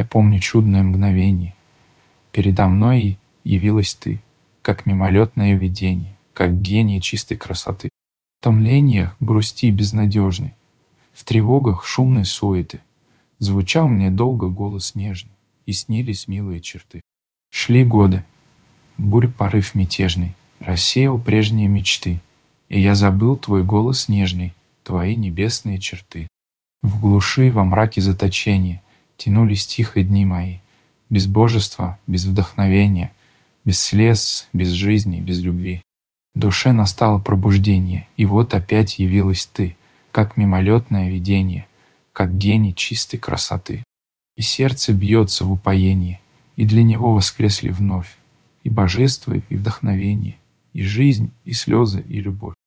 Я помню чудное мгновение. Передо мной явилась ты, как мимолетное видение, как гений чистой красоты. В томлениях грусти безнадежной, в тревогах шумной суеты звучал мне долго голос нежный, и снились милые черты. Шли годы, бурь порыв мятежный рассеял прежние мечты, и я забыл твой голос нежный, твои небесные черты. В глуши, во мраке заточения тянулись тихо дни мои, без божества, без вдохновения, без слез, без жизни, без любви. В душе настало пробуждение, и вот опять явилась ты, как мимолетное видение, как гений чистой красоты. И сердце бьется в упоении, и для него воскресли вновь и божество, и вдохновение, и жизнь, и слезы, и любовь.